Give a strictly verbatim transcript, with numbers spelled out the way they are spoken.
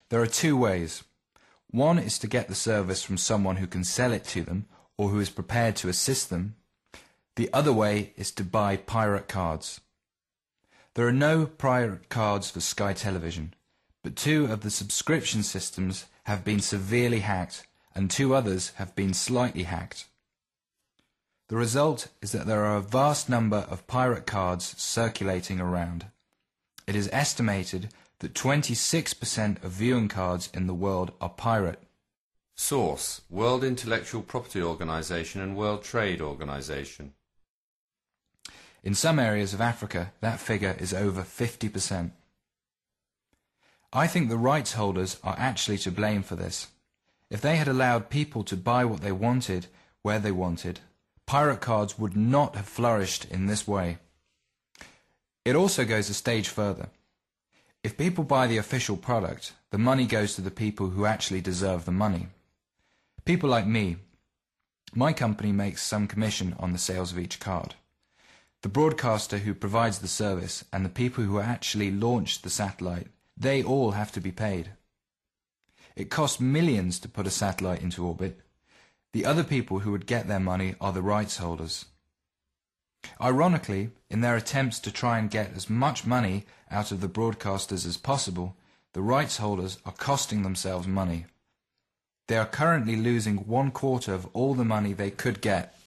There are two ways. One is to get the service from someone who can sell it to them or who is prepared to assist them. The other way is to buy pirate cards. There are no pirate cards for Sky Television, but two of the subscription systems have been severely hacked and two others have been slightly hacked. The result is that there are a vast number of pirate cards circulating around. It is estimated that twenty-six percent of viewing cards in the world are pirate. Source: World Intellectual Property Organization and World Trade Organization. In some areas of Africa, that figure is over fifty percent. I think the rights holders are actually to blame for this. If they had allowed people to buy what they wanted, where they wanted, pirate cards would not have flourished in this way. It also goes a stage further. If people buy the official product, the money goes to the people who actually deserve the money. People like me. My company makes some commission on the sales of each card. The broadcaster who provides the service and the people who actually launched the satellite, they all have to be paid. It costs millions to put a satellite into orbit. The other people who would get their money are the rights holders. Ironically, in their attempts to try and get as much money out of the broadcasters as possible, the rights holders are costing themselves money. They are currently losing one quarter of all the money they could get.